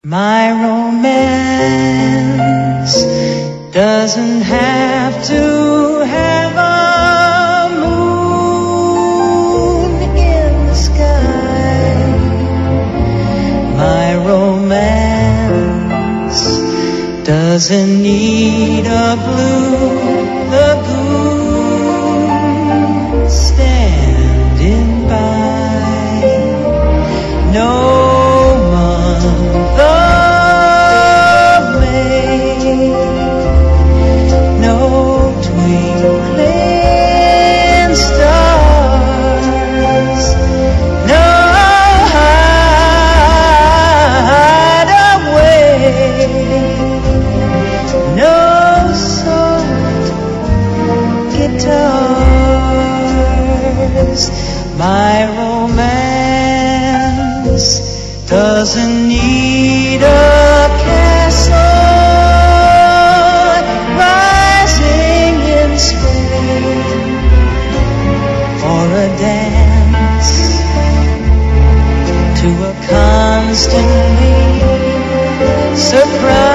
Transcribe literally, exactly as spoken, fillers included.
My romance doesn't have to have a moon in the sky. My romance doesn't need a blue lagoon standing by. No my romance doesn't need a castle rising in Spain or a dance to a constantly surprising